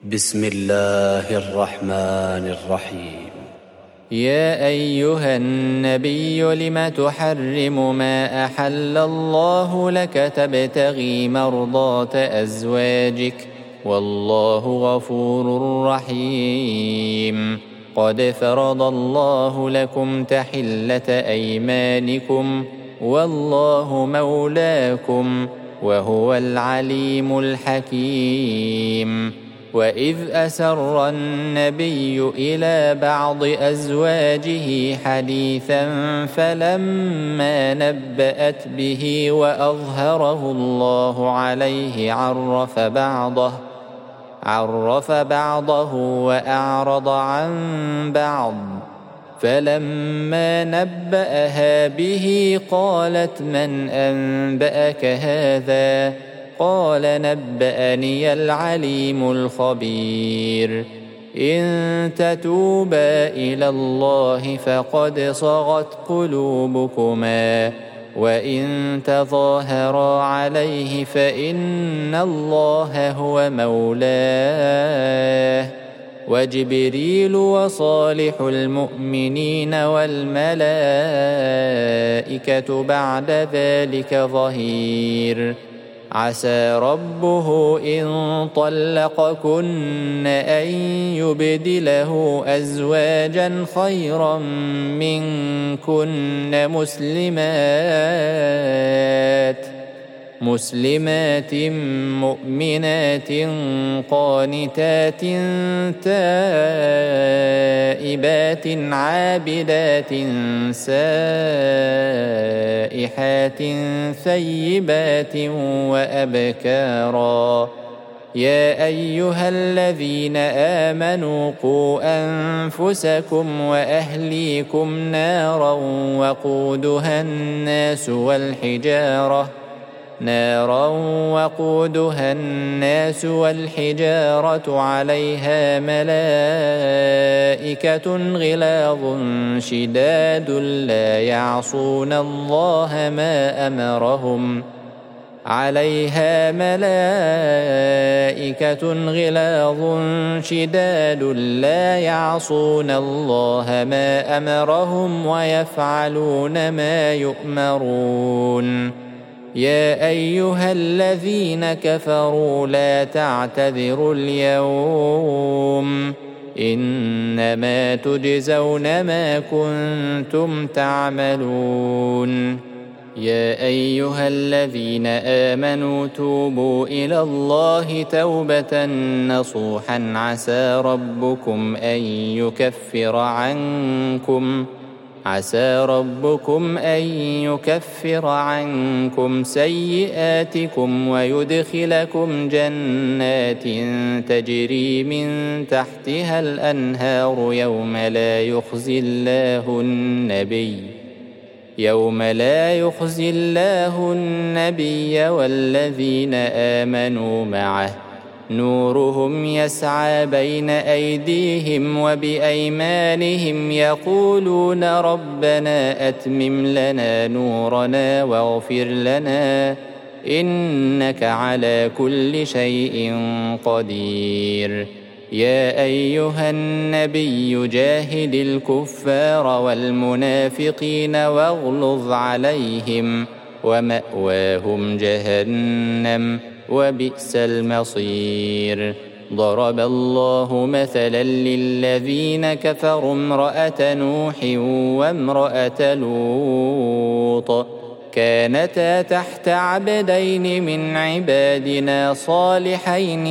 بسم الله الرحمن الرحيم. يا أيها النبي لم تحرم ما أحل الله لك تبتغي مرضات أزواجك والله غفور رحيم. قد فرض الله لكم تحلة أيمانكم والله مولاكم وهو العليم الحكيم. وإذ أسر النبي إلى بعض أزواجه حديثا فلما نبأت به وأظهره الله عليه عرف بعضه وأعرض عن بعض. فلما نبأها به قالت من أنبأك هذا؟ قال نبأني العليم الخبير. إن تتوبا إلى الله فقد صغت قلوبكما وإن تظاهرا عليه فإن الله هو مولاه وجبريل وصالح المؤمنين والملائكة بعد ذلك ظهير. عسى ربه إن طلقكن أن يبدله أزواجا خيرا منكن مسلمات مؤمنات قانتات تائبات عابدات سائحات ثيبات وأبكارا. يا أيها الذين آمنوا قوا أنفسكم وأهليكم نارا وقودها الناس والحجارة عليها ملائكة غلاظ شداد لا يعصون الله ما أمرهم ويفعلون ما يؤمرون. يا أيها الذين كفروا لا تعتذروا اليوم إنما تجزون ما كنتم تعملون. يا أيها الذين آمنوا توبوا إلى الله توبة نصوحا عسى ربكم أن يكفر عنكم سيئاتكم ويدخلكم جنات تجري من تحتها الأنهار يوم لا يخزي الله النبي والذين آمنوا معه نورهم يسعى بين أيديهم وبأيمانهم يقولون ربنا أتمم لنا نورنا واغفر لنا إنك على كل شيء قدير. يا أيها النبي جاهد الكفار والمنافقين واغلظ عليهم ومأواهم جهنم وبئس المصير. ضرب الله مثلا للذين كفروا امرأة نوح وامرأة لوط كانتا تحت عبدين من عبادنا صالحين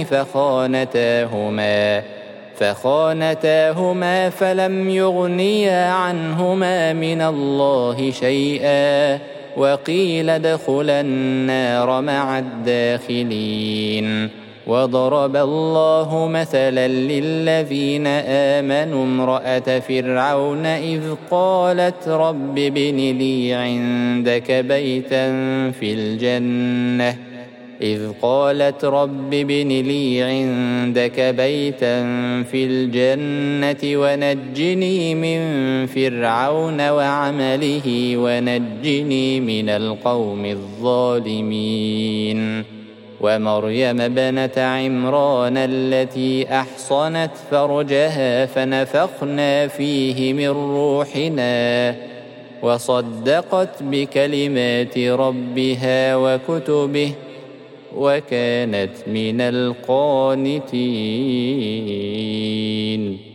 فخانتاهما فلم يغنيا عنهما من الله شيئا وقيل ادخلا النار مع الداخلين. وضرب الله مثلا للذين آمنوا امرأة فرعون إذ قالت رب ابن لي عندك بيتا في الجنة ونجني من فرعون وعمله ونجني من القوم الظالمين. ومريم ابنة عمران التي أحصنت فرجها فنفخنا فيه من روحنا وصدقت بكلمات ربها وكتبه وكانت من القانتين.